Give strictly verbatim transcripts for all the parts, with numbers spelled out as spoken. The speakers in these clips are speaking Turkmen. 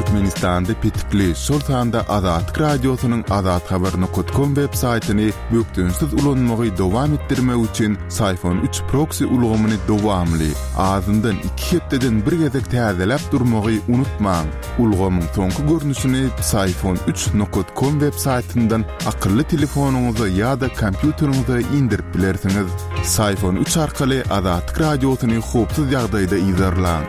Türkmenistan'da pitikli şol sanda Azatlyk Radiosynyň azat habar nokta com web saytyny bökdünsiz ulanmagy dowam etdirmek üçin Sayfon üç proxy ulgamyny dowamly azyndan iki hepdeden bir gezek täzeläp durmagy unutmaň. Ulgamyň soňky görnüşini sayfon üç nokta com web saytyndan akylly telefonuňyza ýa-da kompýuteriňize indirip bilersiňiz. Sayfon üç arkaly Azatlyk Radiosyny hopsuz ýagdaýda izlerläň.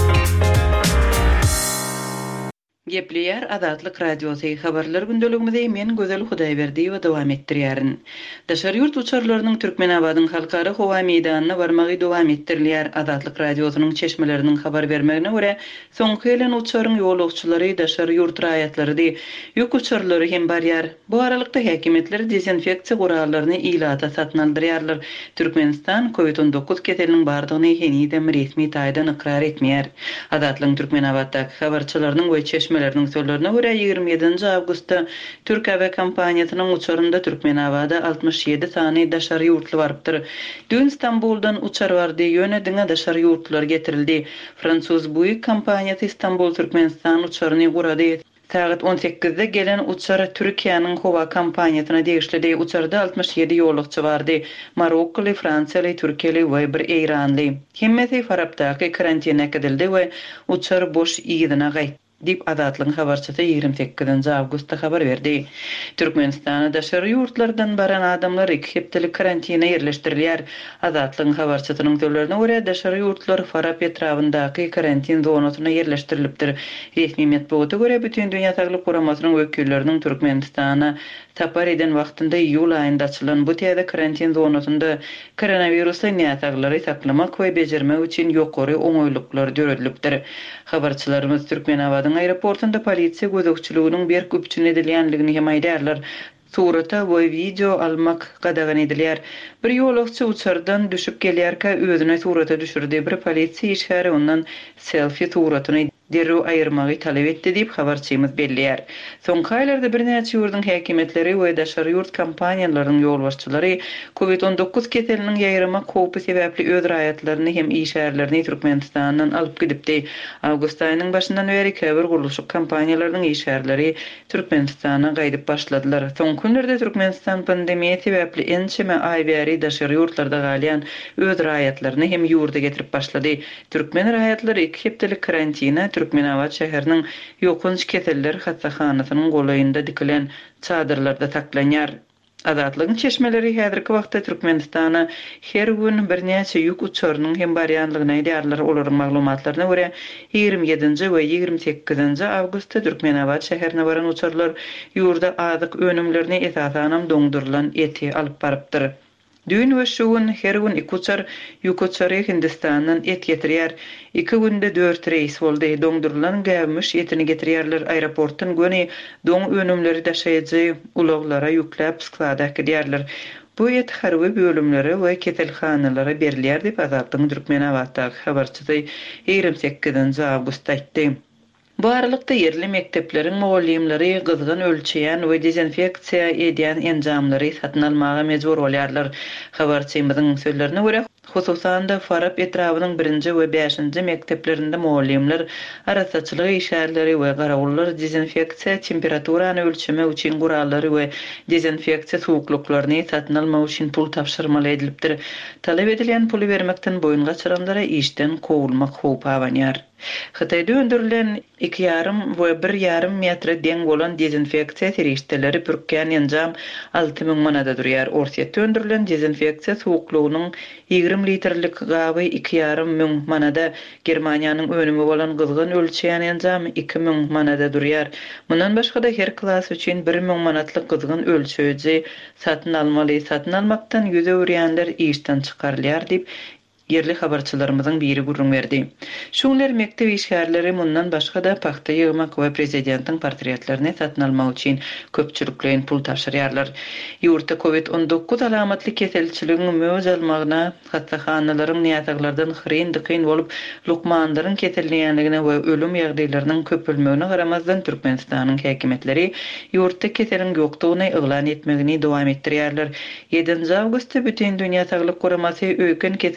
Gepleýär Azatlyk Radiosy habarlar gündeligimizde men Gözel Hudaýberdi we dowam etdirýärin. Daşary ýurt uçarlarynyň Türkmenabadyň halkara howa meýdanyna barmagy dowam etdirilýär. Azatlyk Radiosynyň çeşmeleriniň habar bermegine görä, soňky ýylyň uçaryň ýolagçylary daşary ýurt raýatlary ýok uçarlary hem barýar. Bu aralykda häkimetler dezinfeksiýa guralaryny ilata satyn aldyrýarlar. Türkmenistan covid on dokuz keseliniň bardygyny henidem resmi taýdan ikrar etmeýär. Azatlyk Türkmenabaddaky habarçylarynyň we çeşmeleriniň sözlerine görä ýygrimi ýedinji awgustda Türk Hava kompaniýasynyň uçarynda Türkmenabada altmış ýedi sany daşary ýurtly barpdyr. Dün Istanbuldan uçar bardy, ýöne diňe daşary ýurtlar getirildi. Fransuz Buýyk kompaniýasy Istanbul Türkmenistan uçaryny gurady. Saat on sekizde gelen uçar Türkiýanyň howa kompaniýasyna degişli uçarda altmış ýedi ýolagçy bardy. Marokkoly, Fransiýaly, Türkiýeli we bir Eýranly. Hemmesi Farabdaky karantina edildi we uçar boş ýygyna gaýtdy dip Azatlyk habarçysy ýygrimi sekizinji awgustda habar berdi. Türkmenistana daşary ýurtlardan baran adamlar iki hepdelik karantina ýerleşdirilýär. Azatlyk habarçysynyň sözlerine görä daşary ýurtlar Farab etrafyndaky karantin zonasyna ýerleşdirilipdir. Resmi metbuata görä bütün dünýä Saglyk Guramasynyň wekilleriniň Türkmenistana tapar eden wagtynda ýul aýynda açylan bu täze karantin zonasynda koronavirusly nätaglary saklamak we bejermek üçin ýokary oňoýluklar görülipdir. Habarçylarymyz Türkmenabadyň aeroportunda polisiýa gözekçiliginiň bir köpçüne edilýänligini hem aýdarlar. Surata we video almak gadagan edilýär. Bir ýolagçy uçardan düşüp gelýärkä özüne surata düşürdi. Bir polisiýa işgäri ondan selfie suratyny derrew aýyrmagy talap etdi diýip habarçymyz belliýär. Soňky aýlarda bir näçe ýurdun häkimetleri we daşary ýurt kompaniýalarynyň ýolbaşçylary covid on dokuz keseliniň ýaýrama howpy sebäpli öz raýatlaryny hem işgärlerini Türkmenistanyň alyp gidipdi. Awgust aýynyň başyndan beri käbir guruluşyk kompaniýalarynyň işgärleri Türkmenistana gaýdyp başladylar. Soňky günlerde Türkmenistan pandemiýa sebäpli ençeme aý bäri daşary ýurtlarda galýan öz raýatlaryny hem ýurda getirip başlady. Türkmen raýatlary iki hepdelik karantina Türkmenabad şäheriniň ýokunç keseller hassahanasynyň golaýynda dikilen çadyrlarda saklanýar. Azatlygyň çeşmeleri häzirki wagtda Türkmenistana her gün bir näçe ýük uçarynyň hem barýanlygyny aýdarlar. Olaryň maglumatlaryna görä ýygrimi ýedinji we ýygrimi sekizinji awgustda Türkmenabad şäherine baran uçarlar ýurda azyk önümlerini esasanam doňdurulan eti alyp barypdyr. Dün we şugun her gün iki uçar ýük uçary Hindistanyň et getirýär. İki günde dört reis boldy. Doňdurulan gäwmiş etini getirýärler. Aeroportdan göni doň önümleri daşaýjy ulaglara ýükläp skladak edýärler. Bu et harby bölümleri we keselhanalara berilýär diýip Azatlyk Türkmenabaddaky habarçysy ýygrimi sekizinji awgustda aýtdy. Bu aralykda yerli mektepleriň mugallimleri gyzgyn ölçeýän we dezinfeksiýa edýän enjamlary satyn almaga mejbur bolýarlar. Habarçymyzyň sözlerine görä hususan da Farab etrawynyň birinji we beşinji mekteplerinde mugallimler arasaçylyk işgärleri we garawullar dezinfeksiýa temperaturany ölçemek üçin gurallary we dezinfeksiýa suwukluklaryny satyn almak üçin pul tapşyrmaly edilipdir. Talap edilen puly bermekden boyun gaçyranlara işden kowulmak howpy awanýar. Xitayda öndürilen iki yarım ve bir yarım metre deň bolan dezinfeksiýa terişdeleri pürkän enjam alty ming manada durýar. Orsiýetde öndürilen dezinfeksiýa suwuklugynyň ýygrimi litrlik gaby iki yarım ming manada, Germaniýanyň önümi bolan gyzgyn ölçeýän enjam iki ming manada durýar. Mundan başga da her klas üçin bir ming manatlyk gyzgyn ölçeýiji satyn almaly. Satyn almakdan ýüze urýanlar işden çykarylýar diýip yerli habarçylarymyzyň biri gurrun berdi. Şuňlar mektep işgärleri mundan başga da paxta ýygmak we prezidentiň portretlerini satyn almak üçin köpçüliklerin pul taşyrýarlar. Ýurtda covid on dokuz alamatly keselçiligiň möz almagyna hassahanalarym näýataglardan hyryn dykyn bolup lukmanlaryň kesellenýänligine we ölüm ýagdaýlarynyň köpülmegine garamazdan Türkmenistanyň häkimetleri ýurtda keseliň ýokdugyny eglan etmegini dowam etdirýärler. ýedinji awgustda bütün dünýä Saglyk Guramasy öýken keseliniň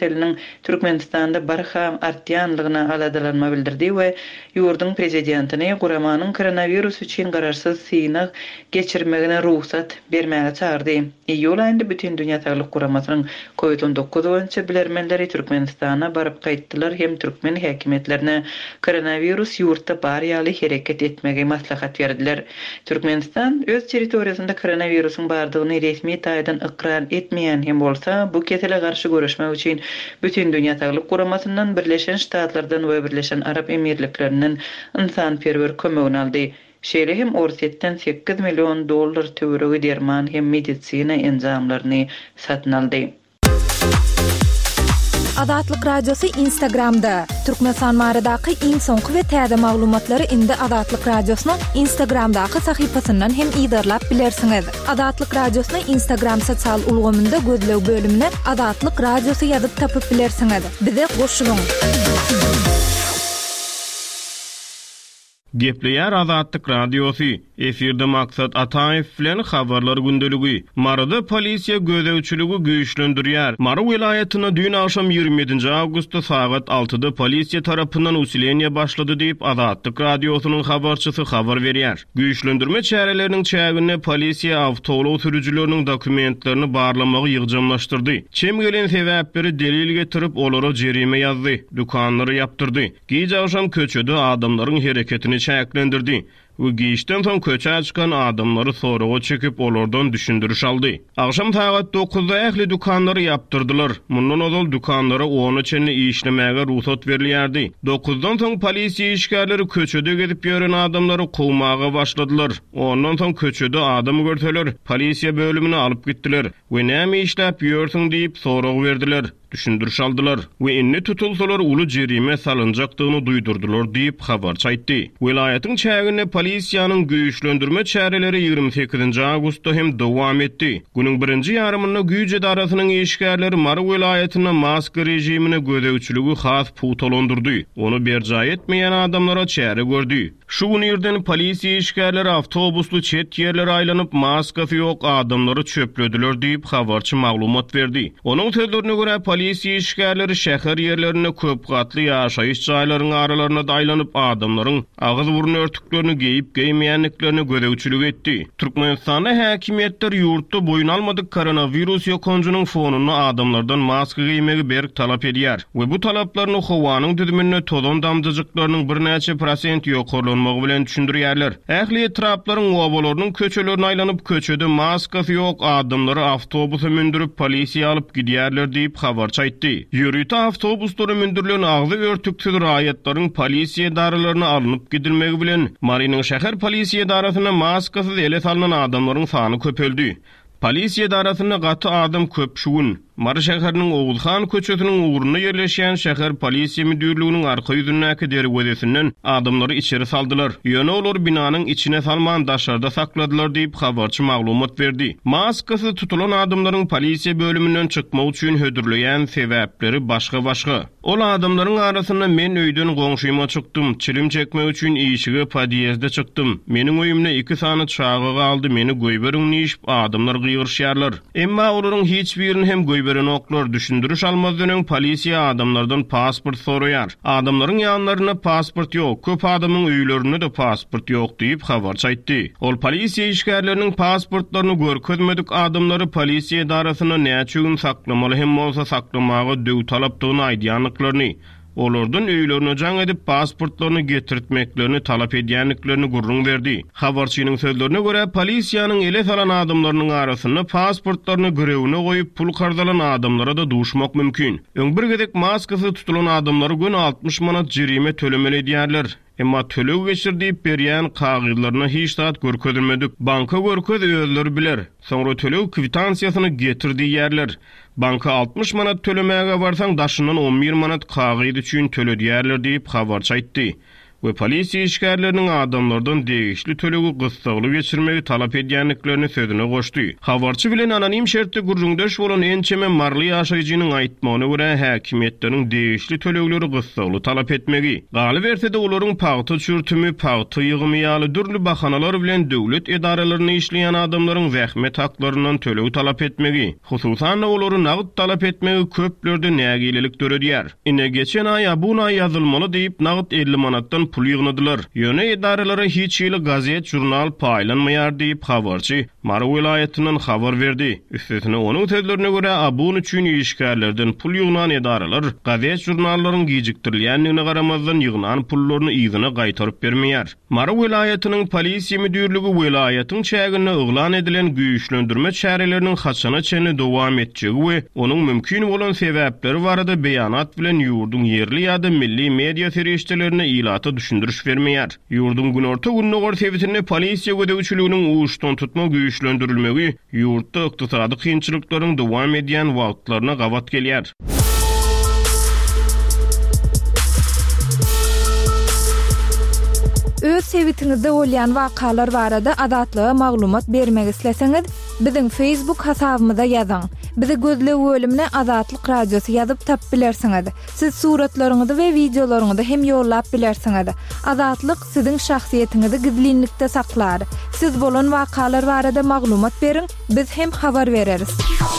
Türkmenistanda barham artyanlygyna aladylanma bildirdi we ýurdun prezidentini guramanyň koronavirus üçin gararsız synak geçirmegine ruhsat bermäge çağırdy. Ýol aýynda bütün dünýä Saglyk Guramasynyň covid on dokuz boýunça bilermenleri Türkmenistana baryp gaýtdylar hem türkmen häkimetlerine koronavirus ýurtda bar ýaly hereket etmege maslahat berdiler. Türkmenistan öz territoriýasynda koronavirusyň bardygyny resmi taýdan ikrar etmeýän hem bolsa bu kesele garşy görüşmek üçin bütün dünýä Saglyk Guramasyndan Birleşen Ştatlardan we Birleşen Arap Emirliklerinden insanperwer kömegini aldy. Şeýle hem orsetden sekiz million dollar töweregi derman hem medisina enzamlaryny satyn aldy. Adatlyk radiosu Instagramda. Türkmenistan baradaky iň soňky we täze maglumatlary indi Adatlyk radiosynyň Instagramdaky sahypasyndan hem ýydarlap bilersiňiz. Adatlyk radiosyny Instagram sosial ulgamynda gözlew bölümine Adatlyk radiosu ýazyp tapyp bilersiňiz. Bize goşulyň. Gepleýär Azatlyk radiosu. Efirde maksat Ataýew bilen habarlar gündeligi. Marada polisiýa gözewçiligi güýçlendirýär. Mara welaýatyna dün akşam ýygrimi ýedinji awgustda sagat altıda polisiýa tarapyndan usilenýe başlady diýip Azatlyk radiosynyň habarçysy habar berýär. Güýçlendirme çäreleriniň çägine polisiýa awtobus sürüjileriniň dokumentlerini barlamagy ýygjamlaşdyrdy. Çem gelen sebäpleri delil getirip olara jerime ýazdy, dukanlary ýapdyrdy. Gece akşam köçede adamlaryň hereketini çäklendirdi. We giýişden soň köçe çykan adamlary soraga çekip olardan düşündiriş aldy. Akşam saat dokuzda ähli dukanlary ýapdyrdylar. Mundan ozal dukanlara onu çenli işlemäge ruhsat berilýärdi. dokuzdan soň polisiýa işgärleri köçede gezip ýören adamlary kowmaga başladylar. Ondan soň köçede adam görseler, polisiýa bölümine alyp gitdiler. We näme işläp ýörsiň diýip sorag berdiler. Düşündiriş aldylar we inni tutulsalar uly jerime salınjakdygyny duýdurdylar diýip habar çaýtdy. Welaýatyň çägine polisiýanyň güýçlendirme çäreleri ýygrimi sekizinji awgustda hem dowam etdi. Günüň birinji ýarymynda güýç edarasynyň işgärleri Mara welaýatyna maska rejimine gözewçiligi has putolandyrdy. Onu berjaý etmeýän adamlara çäre gördi. Şu günlerden polisiýa işgärleri awtobuslu çet ýerlere aýlanyp maskasy ýok adamlary çöplediler diýip habarçy maglumat berdi. Onuň sözlerine görä polisiýa işgärleri şäher ýerlerine köp gatly ýaşaýyş jaýlarynyň aralaryna daýlanyp adamlaryň agyz burun örtüklerini geyip geymeýänliklerini gözewçilik etdi. Türkmenistanda häkimetler ýurtda boyun almadyk koronavirus ýokanjynyň fonuny adamlardan maska giymegi berk talap edýär we bu talaplaryny howanyň düzümine tozan damjyjyklarynyň bir näçe prosent ýokarlanmagy bilen düşündirýärler. Ähli etraplaryň obalarynyň köçelerini aýlanyp köçede maskasy ýok adamlary awtobusa mindirip polisiýa alyp gidýärler diýip habar çaýtdy. Ýürüýte awtobuslara mindirilen agzy örtüksiz raýatlaryň polisiýa daralaryna alınıp gidilmegi bilen Mariniň şäher polisiýa darasyna maskasyz ele salynan adamlaryň sany köpeldi. Polisiýa darasyna gaty adam köp şugun. Mara şäheriniň Oğuzhan köçesiniň uğruna ýerleşýän şäher polisiýa müdürliginiň arka ýüzündäki derwezesinden adamlary içeri saldylar. Ýöne olar binanyň içine salman daşarda sakladylar diýip habarçy maglumat berdi. Maskasy tutulan adamlaryň polisiýa bölümünden çykmak üçin hödürleýän sebäpleri başga-başga. Ol adamlaryň arasyna men öýden goňşyma çykdym, çilim çekmek üçin işige podýezde çykdym. Meniň öýümne iki sany çağı galdy, meni goýberin niýip adamlar gyýyrşýarlar. Emma olaryň hiç birini hem goýberin oklar düşündiriş almazdan polisiýa adamlardan pasport soraýar. Adamlaryň ýanlaryna pasport ýok, köp adamyň öýlerine de pasport ýok diýip habar çaýtdy. Ol polisiýa işgärleriniň pasportlaryny görkezmedik adamlary polisiýa darasyna näçe gün saklamaly hem bolsa saklamagy döw talapdygyny aýdýanlyklaryny, olardan öýlerine jaň edip pasportlaryny getirtmeklerini talap edýänliklerini gurrun berdi. Habarçynyň sözlerine görä polisiýanyň ele salan adamlarynyň arasyna pasportlaryny görewine goýup pul kardalan adamlara da duşmak mümkin. Öň bir gezek maskasy tutulan adamlary gün altmış manat jerime tölemeli edýärler. Emma tölew geçirdiýip berýän kagyzlaryna hiç zat görkezilmedik. Banka görkez özleri biler. Soňra tölew kwitansiýasyny getirdi ýerler. Banka altmış manat tölemäge barsaň daşyndan on bir manat kagyz üçin töledýärler diýip habar çaýtdy. we polisiýa işgärleriniň adamlardan degişli tölegi gysgaly geçirmegi talap edýänliklerini sözüne goşdy. Habarçy bilen anonim şertde gurrundaş bolan ençeme marly ýaşaýjynyň aýtmagyna görä häkimetleriň degişli tölegleri gysgaly talap etmegi. Galy berse de olaryň paýty çürtümi, paýty ýygymy ýaly dürli bahanalar bilen döwlet edaralaryny işleýän adamlaryň zähmet haklarynyň töleg talap etmegi. Hususan olary nagd talap etmegi köplerde nägilelik döredýär. Ine geçen ay bu ay ýazylmaly diýip nagd elli manatdan pul ýygnadylar. Ýöne edaralary hiç ýyly gazet, jurnal paýlanmaýar diýip habarçy Mara welaýatynyň habar berdi. Üstesine onuň sözlerine görä bun üçin işgärlerden pul ýygnan edaralar gazet, jurnallaryň gijikdirilýänligine garamazdan ýygnan pullaryny ýygyna gaýtaryp bermeýär. Mara welaýatynyň polisiýa müdürligi welaýatyň çägine oglan edilen güýçlendirme çäreleriniň haçana çenli dowam etjegi we onuň mümkin bolan sebäpleri barada beýanat bilen ýurdun yerli ýa-da milli media serişdelerine ilata düşündürüş vermeýär. Ýurdun günorta günnogor sebäpini polisiýa gödäwçiliginiň uçdan tutma güýçlendirilmegi ýurtda ykdysady kynçylyklaryň dowam edýän wagtlaryna gabat gelýär. Öz sebitiňizde bolýan wakalar barada adatlyga maglumat bermek isleseňiz, biziň Facebook hasabymyza ýazyň. Bizi gözle bölümine Azatlyk Radiosu ýazyp tap bilersiňiz. Siz suratlaryňyzy we videolaryňyzy hem ýollap bilersiňiz. Azatlyk siziň şahsiýetiňizi gizlinlikde saklar. Siz bolan wakalar barada maglumat beriň, biz hem habar bereriz.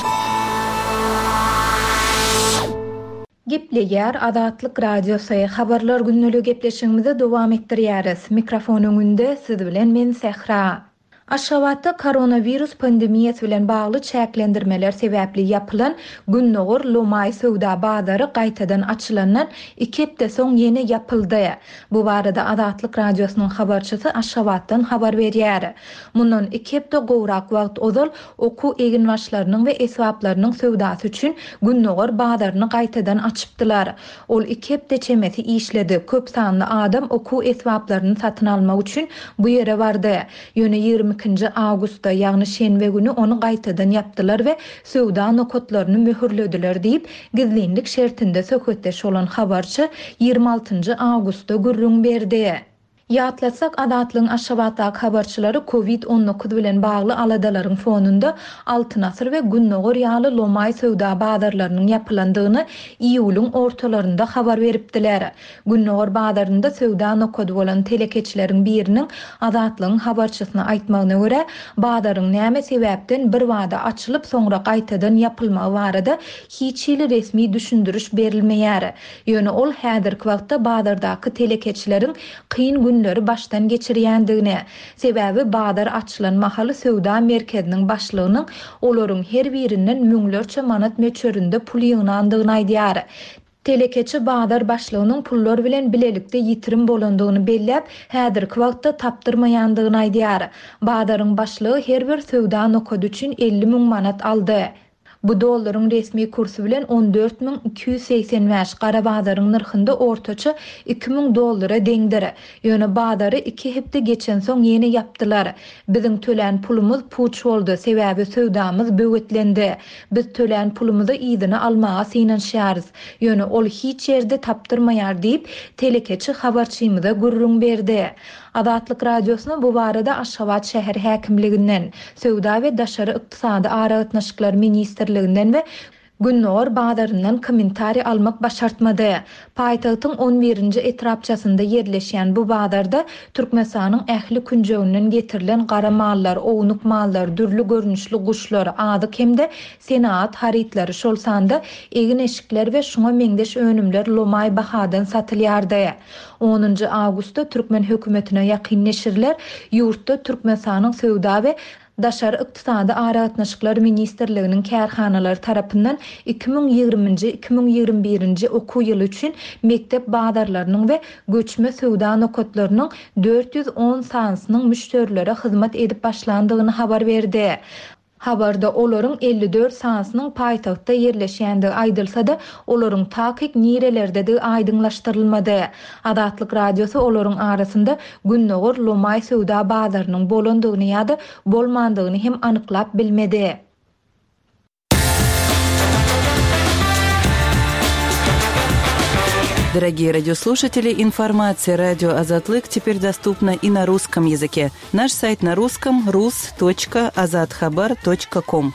Gepleýär Azatlyk Radiosu habarlar günnüligi gepleşigimizi dowam etdirýäris. Mikrofonuň önünde siz bilen men Sehra. Aşgabatda koronavirus pandemiyasy bilen bagly çäklendirmeler sebäpli ýapylan günnogor Lomay Söwda bazary gaýtadan açylandan iki hepde soň ýene ýapyldy. Bu barada Azatlyk Radiosynyň habarçysy Aşgabatdan habar berýär. Mundan iki hepde gowrak wagt ozal oku egin başlarynyň we esbaplarynyň söwdasy üçin günnogor bazaryny gaýtadan açypdylar. Ol iki hepde çemeti işledi. Köp sanly adam oku esbaplaryny satyn almak üçin bu ýere bardy. Ýöne ýygrimi ikinji awgustda ýagny şenbe güni onu gaýtadan ýapdylar we söwda nokotlaryny möhürlediler diýip gizlinlik şertinde söhbetdeş bolan habarçy ýygrimi altynjy awgustda gürrüň berdi. Ýatlasak Azatlygyň Aşgabatdaky habarçylary covid on dokuz bilen bagly aladalaryň fonunda altyn asr we günnogor ýaly Lomay Söwda bazarlarynyň ýapylandygyny iýulyň ortalarynda habar beripdiler. Günnogor bazarynda söwda nokod bolan telekeçileriň biriniň Azatlygyň habarçysyna aýtmagyna görä, bazaryň näme sebäpden bir wada açylyp soňra gaýtadan ýapylmagy barada hiç ýyly resmi düşündürüş berilmeýär. Ýöne ol häzirki wagtda bazardaky telekeçileriň kyn günleri baştan geçirýändigine, sebäbi bazar açylan mahaly söwda merkeziniň başlygynyň olaryň her birinden müňlerçe manat meçöründe pul ýygnandygyny aýdýar. Telekeçi bazar başlygynyň pullar bilen bilelikde ýitirim bolandygyny belläp, häzirki wagtda tapdyrmaýandygyny aýdýar. Bazaryň başlygy her bir söwda nokody üçin elli miň manat aldy. Bu dollaryň resmi kursu bilen on dört miň iki ýüz seksen beş gara bazaryň narhynda ortaça iki miň dollara deňdir. Ýöne bazary iki hepde geçen soň ýene ýapdylar. Biziň tölen pulumuz puç boldy, sebäbi söwdamyz böwetlendi. Biz tölen pulumuzy ýygyna almaga synanşýarys. Ýöne ol hiç ýerde tapdyrmaýar diýip telekeçi habarçymyza gürrüň berdi. Azatlyk Radiosyna bu barada Aşgabat şäher häkimliginden, Söwda we Daşary ykdysady aragatnaşyklar ministrliginden we Günnogor bazaryndan kommentari almak başartmady. Paýtagtyň on birinji etrapçasynda ýerleşýän bu bazarda Türkmenistanyň ähli künjeginden getirilen gara mallar, ownuk mallar, dürli görnüşli guşlar, adyk hemde senat haritlary şolsanda egin eşikler we şuňa meňdeş önümler Lomay bahadan satylýardy. onuncu awgustda Türkmen hökümetine ýakynleşirler, ýurtda Türkmenistanyň Söwda we Daşary ykdysady aragatnaşyklar ministrliginiň kärhanalary tarapyndan iki miň ýygrimiňji iki miň ýygrimi birinji okuw ýyly üçin mektep bazarlarynyň we göçme söwda nokotlarynyň dört ýüz on sansynyň müşterilere hyzmat edip başlandygyny habar berdi. Habarda olaryň elli dört sansynyň paýtagtda ýerleşýändigi aýdylsa-da, olaryň takyk nirelerde de aýdyňlaşdyrylmady. Azatlyk Radiosu olaryň arasynda günnogor Lomay Söwda bazarynyň bolandygyny ýa-da bolmandygyny hem anyklap bilmedi. Дорогие радиослушатели, информация «Радио Азатлык» теперь доступна и на русском языке. Наш сайт на русском – рус точка азатхабар точка ком.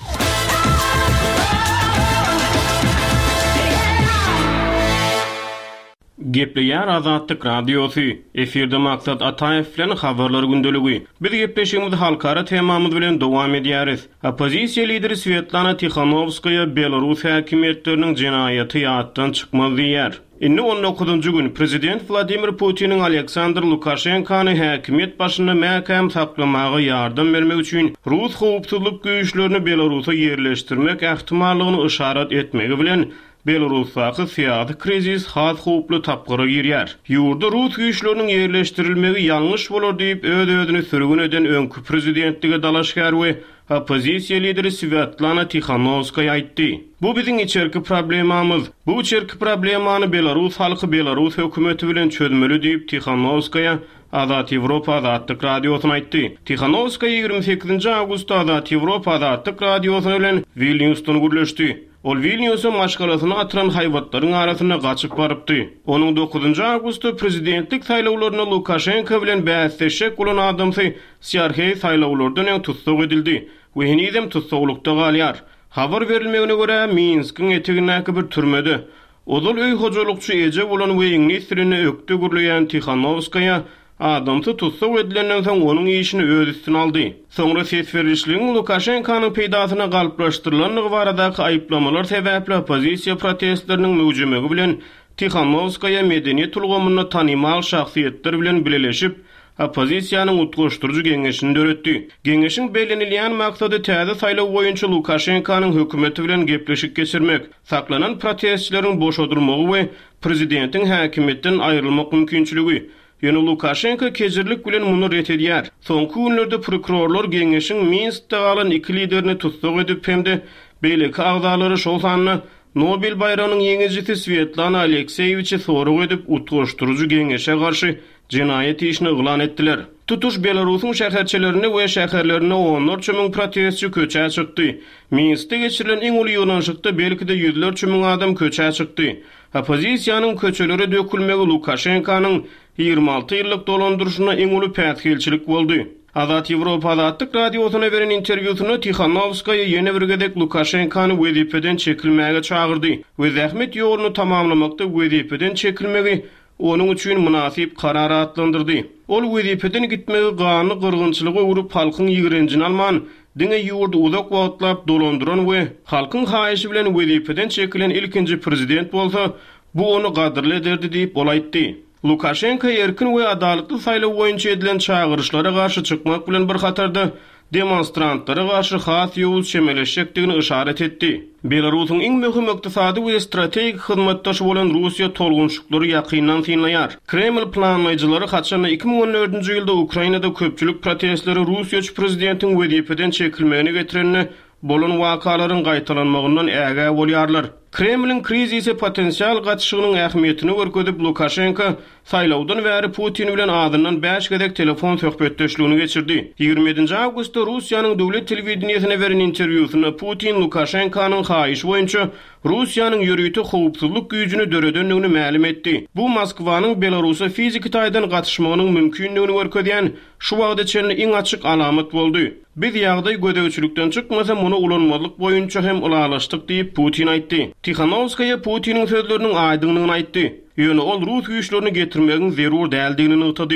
Gepleýär Azatlyk Radiosu. Eferde maksat Ataýew bilen habarlar gündöligi. Biz gepleşigimiz halkara temamyz bilen dowam edýäris. Opozisiýa lideri Svetlana Tikhanovskaya Belarus häkimetleriniň jenaýaty ýatdan çykmaz diýär. Inni on dokuzunçy gün Prezident Vladimir Putinin Aleksandr Lukashenkany häkimet başyna mäkäm saklamagy ýardam bermek üçin Rus howpsuzlyk güýçlerini Belarusa ýerleşdirmek ähtimallygyny işaret etmegi bilen Belarusdaky syýasy krizis has howply tapgyra girýär. Ýurda Rus güýçleriniň ýerleşdirilmegi ýalňyş bolar diýip öz-özüni sürgün eden öňkü prezidentlige dalaşgar we opozisiýa lideri Svetlana Tikhanovskaya aýtdy. Bu biziň içerki problemamyz. Bu içerki problemany Belarus halky Belarus hökümeti bilen çözmeli diýip Tikhanovskaya Azat Ýewropa Azatlyk Radiosyna aýtdy. Tikhanovskaya ýygrimi sekizinçi awgustda Azat Ýewropa Azatlyk Radiosyna bilen Vilniusdan gürleşdi. Ol Vilnius'a maşgalasyny atıran haýwatlaryň arasyna gaçyp barypdy. Onuň dokuzunçy awgustda prezidentlik saýlawlaryna Lukashenko bilen bäsleşek bolan adamsy Sergey saýlawlardan öň tutsuk edildi. We hinizem tutsuklukda galýar. Habar berilmegine görä Minskiň etegindäki bir türmede Odal öý hojalykçy eje bolan we iňlislerini ökde gürleýän Tikhanovskaya adamsy tutsuk edilenden soň onuň işini öz üstüne aldy. Soňra ses berilişligiň Lukashenkanyň peýdasyna galplaşdyrylanlygy baradaky aýyplamalar sebäpli opozisiýa protestleriniň möjümegi bilen Tikhanovskaya medeniýet tulgamyny tanymal şahsiýetler bilen bileleşip opozisiýanyň utgaşdyrjy geňeşini döretdi. Geňeşiň bellenilýän maksady täze saýlaw boýunça Lukashenkanyň hökümeti bilen gepleşik geçirmek, saklanan protestçileriň boşadyrmagy we prezidentiň häkimetden aýrylmak mümkinçiligi. Ýöne Lukashenko kejirlik bilen muny ret edýär. Soňky günlerde prokurorlar geňeşiň Minskde galan iki liderini tutsuk edip hemde beýleki agdalary şol sanyny Nobel bayrağının yeňizçisi Svetlana Alekseyeviçi sorag edip utgaşdyrjy geňeşe garşy jinayet işini ılan etdiler. Tutuş Belarusyň şäherçilerini we şäherlerini onlarça müň protestçi köçä çykdy. Minskde geçirilen iň uly ýygnaşykda belki de ýüzlerçe müň adam köçä çykdy. Opozisiýanyň köçelere dökülmegi Lukashenkanyň ýygrimi alty ýyllyk dolandyrşyna iň uly pätgelçilik boldy. Azat Ýewropa Azatlyk Radiosyna beren interwýusyny Tikhanovskaya ýene bir gedek Lukashenkany wezipeden çekilmäge çagyrdy. We zähmet ýoluny tamamlamakda wezipeden çekilmegi onuň üçin münasip karar atlandyrdy. Ol wezipeden gitmegi gany gyrgynçylygy urup halkyň ýigrenjini alman, diňe ýurdu uzak wagtlap dolandyran we halkyň haýyşy bilen wezipeden çekilen ilkinji prezident bolsa, bu onu gadyrly ederdi diýip bolaýtdy. Lukashenko erkin we adaletli saýlaw boýunça edilen çağırışlara garşy çykmak bilen bir hatarda demonstrantlara garşy has ýowuz şemeleşekdigini işaret etdi. Belarusyň iň möhüm ykdysady we strategik hyzmatdaşy bolan Russiýa tolgunçlyklary ýakyndan synlaýar. Kreml planlaýjylary haçan iki ming on dördünçi ýylda Ukrainada köpçülik protestleri Russiýa prezidentiň wezipeden çekilmegine getirenini bolan wakalaryň gaýtalanmagyndan ägä bolýarlar. Kremlin krizisi potensial gaçyşygynyň ähmiýetini görkezip Lukashenko saýlawdan bäri Putin bilen adyndan beş gedek telefon söhbetdeşligini geçirdi. ýygrimi ýedinçi awgustda Russiýanyň döwlet telewizionyna beren interwýusyna Putin Lukashenkanyň haýyşy boýunça Russiýanyň ýörüýti howpsuzlyk güýjüni döredenligini ma'lum etdi. Bu Moskwanyň Belarusa fiziki taýdan gaçyşmagynyň mümkinligini görkezýän şu wagtda çenli iň açyk alamat boldy. Biz ýagdaý gödegçilikden çykmasa muny ulanmalyk boýunça hem ulalaşdyk diýip Putin aýtdy. Tikhanovskaya Putinin sözlerinin aýdyglygyny aýtdy. Ýöne ol Rus güýçlerini getirmegiň zerur däldigini ýytdy.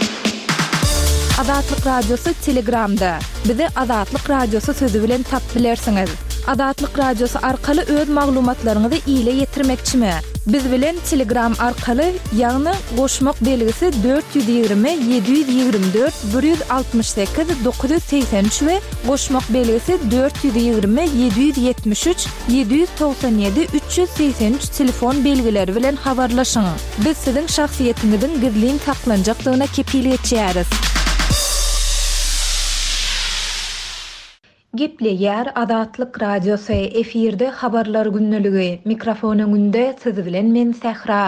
Azatlyk Radiosu Telegramda. Bizi Azatlyk Radiosu sözü bilen tap bilersiňiz. Azatlyk Radiosu arkaly öz maglumatlaryňyzy ýyle ýetirmekçimi? Biz bilen Telegram arkaly ýagny goşmak belgisi dört yüz ýygrimi yedi yüz ýygrimi dört bir yüz altmış sekiz dokuz yüz seksen üç we goşmak belgisi dört yüz ýygrimi yedi yüz ýetmiş üç yedi yüz toksan ýedi üç yüz seksen üç telefon belgileri bilen habarlaşyň. Biz siziň şahsiýetiňiziň gizlin saklanjaklygyna kepillik etýäris. Gepleýär Azatlyk Radiosu efirde habarlar günneligi. Mikrofonyň günde siz bilen men Sähra.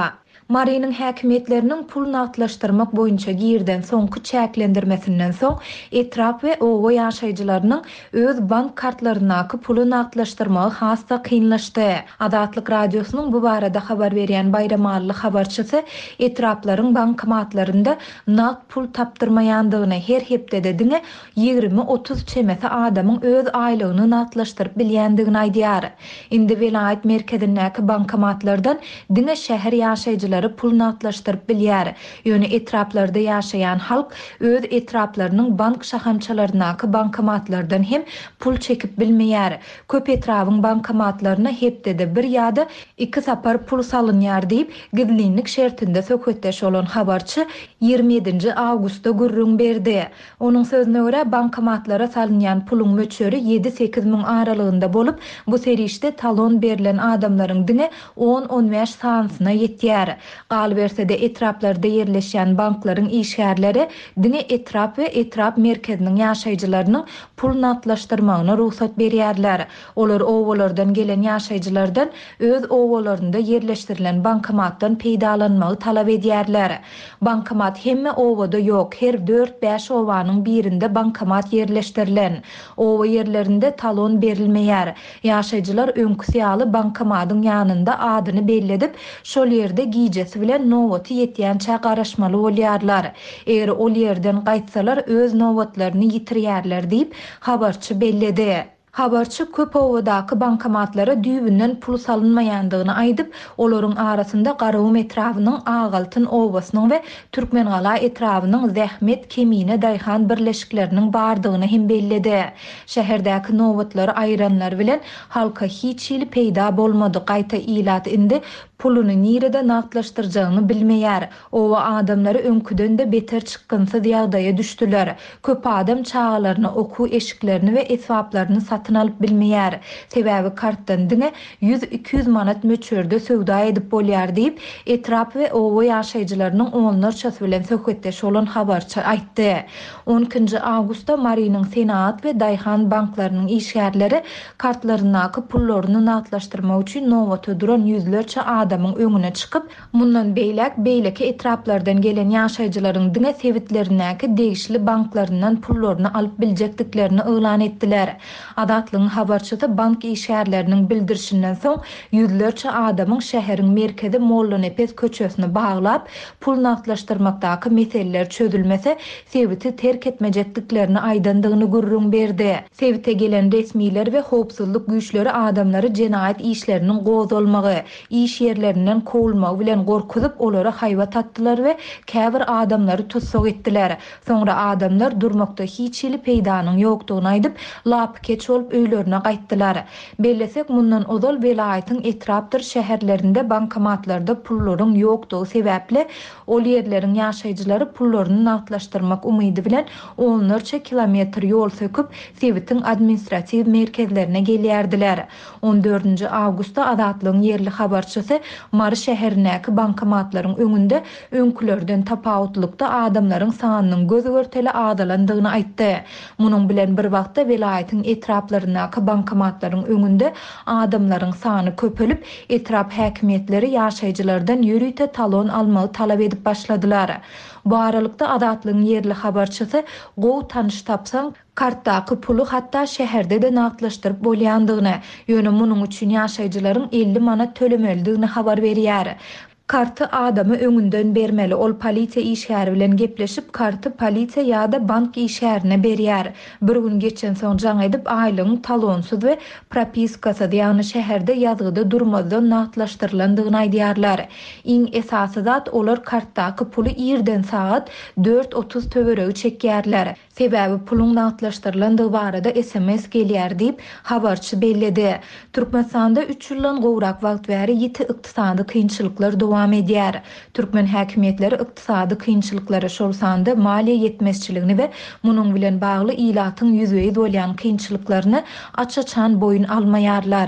Marynyň häkimetleriniň pul naqdlaşdyrmak boýunça girden soňky çäklendirmesinden soň etrap we owa ýaşaýjylarynyň öz bank kartlarynaky puly naqdlaşdyrmagy hassa kynlaşdy. Adatlyk radiosynyň bu barada habar berýän Bayramally habarçysy etraplaryň bankomatlarynda naqd pul tapdyrmaýandygyny her hepdede diňe ýigirme otuz çemese adamyň öz aýlygyny naqdlaşdyryp bilýändigini aýdýar. Indi vilayet merkezindäki bankomatlardan diňe şäher ýaşaýjylary pul naqdlaşdyryp bilýär. Ýöne etraplarda ýaşaýan halk öz etraplarynyň bank şahamçalarynaky bankomatlardan hem pul çekip bilmeýär. Köp etrawyň bankomatlaryna hepdede bir ýa-da iki sapar pul salynýar diýip gizlinlik şertinde söhbetdeş bolan habarçy ýigirme ýedinji awgustda gürrüň berdi. Onuň sözüne görä bankomatlara salynýan puluň möçeri ýedi sekiz miň aralygynda bolup, bu serişde talon berilen adamlaryň diňe on on beş sansyna ýetýär. Gal bersede etraplarda ýerleşýän banklaryň işgärleri diňe etrap we etrap merkeziniň ýaşaýjylarynyň pul naqdlaşdyrmagyna ruhsat berýärler. Olar owalardan gelen ýaşaýjylardan öz owalarynda ýerleşdirilen bankomatdan peýdalanmagy talap edýärler. Bankomat hemme owada ýok, her dört beş owanyň birinde bankomat ýerleşdirilen. Owa ýerlerinde talon berilmeýär. Ýaşaýjylar öňkü syýaly bankomatyň ýanynda adyny belledip, şol ýerde giýjesi bilen nowaty ýetýänçä garaşmaly bolýarlar. Eger ol ýerden gaýtsalar öz nowatlaryny ýitirýärler diýip habarçy belledi. Habarçy köp owadaky bankomatlara düýbünden pul salynmaýandygyny aýdyp, olaryň arasynda Garawum etrawynyň Agaltyn owasynyň we Türkmengala etrawynyň Zähmet, Kemine, Daýhan birleşikleriniň bardygyny hem belledi. Şäherdäki nowatlary aýranlar bilen halka hiç ýyly peýda bolmady. Gaýta ilat indi puluny nirede naqdlaşdyrjagyny bilmeýär. Owa adamlary öňküden de beter çykgynsyz ýagdaýa düşdiler. Köp adam çağalaryny, oku eşiklerini we eswaplaryny satyn alyp bilmeýär. Sebäbi kartdan diňe yüz iki yüz manat möçerde söwda edip bolýar diýip etrap we owa ýaşaýjylarynyň onlarçasy bilen söhbetdeş bolan habarçy aýtdy. on ikinji awgustda Marynyň Senat we Daýhan banklarynyň işgärleri kartlarynaky pullaryny naqdlaşdyrmak üçin nowata duran yüzlerçe adamyň öňüne çykyp, mundan beýlek beýleki etraplardan gelen ýaşaýjylaryň diňe sewitlerinäki degişli banklarynyň pullaryny alyp biljekdiklerini öýlan etdiler. Adatlyň habarçysy bank işgärleriniň bildirişinden soň yüzlerçe adamyň şäheriň merkezi Molla Nepes köçesine baglap pul naqdlaşdyrmakdaky meseleler çözülmese sewiti terk etmejekdiklerini aýdandygyny gürrüň berdi. Sewite gelen resmiler we howpsuzlyk güýçleri adamlary jenaýat işleriniň gozalmagy, iş yerlerinden kovulmagy bilen gorkuzyp olara haýwa tatdylar we käbir adamlary tutsak etdiler. Soňra adamlar durmakda hiç ýyly peýdanyň ýokdugyny aýdyp lap keç bolup öýlerine gaýtdylar. Bellesek mundan ozal welaýatyň etrapdyr şäherlerinde bankomatlarda pullaryň ýokdugy sebäple ol ýerleriň ýaşaýjylary pullaryny naqdlaşdyrmak umydy bilen onlarça kilometr ýol söküp sewitin administrativ merkezlerine gelýärdiler. on dördünji awgustda Adatlyň ýerli habarçysy Mary şäherindäki bankomatlaryň öňünde öňkülerden tapawutlykda adamlaryň sanynyň gözgörteli adalandygyny aýtdy. Munyň bilen bir wagtda welaýatyň etraplarynaky bankomatlaryň öňünde adamlaryň sany köpelip, etrap häkimetleri ýaşaýjylardan ýürüýte talon almagy talap edip başladylar. Bu aralykda Adatlyň ýerli habarçysy gow tanyş tapsaň kartdaky pulu hatda şäherde de naqdlaşdyryp bolýandygyny, ýöne munyň üçin ýaşaýjylaryň elli manat tölemeldigini habar berýär. Kartı adamı öňünden bermeli. Ol polisiýa işgäri bilen gepleşip kartı polisiýa ýa-da bank işgärine berýär. Bir gün geçen soň jaň edip aýlygyň talonsuz we propiskasy ýagny şäherde ýazgyda durmadan naqdlaşdyrlandygyny aýdýarlar. Iň esasy zat olar kartdaky puly ýerden saat dört otuz töweregi çekýärler. Sebäbi pulun naqdlaşdyrlandygy barada S M S gelýär diýip habarçy belledi. Türkmenistanda üç ýyldan gowrak wagt bäri ýeti ykdysady kynçylyklar dowam edýär. Türkmen häkimetleri ykdysady kynçylyklary şol sanda maliýe ýetmezçiligini we munyň bilen bagly ilatyň ýüzüňi bolýan kynçylyklaryny açaçan boyun almaýarlar.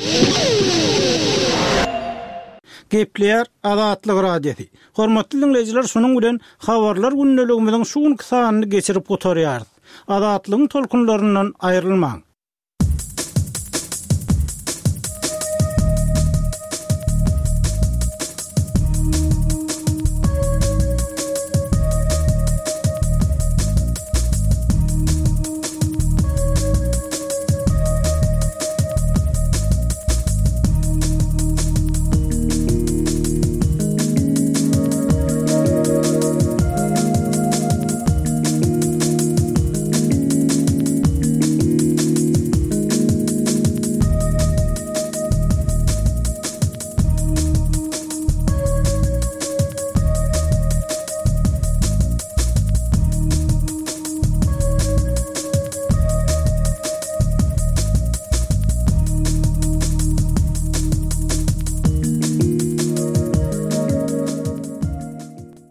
Gepleýär Adatlyk radiosi. Hormatly dinleýijiler, şonuň bilen habarlar gündeligimiziň şu günkü sanyny geçirip gotarýar. Adatlygyň tolkunlaryndan aýrylmaň.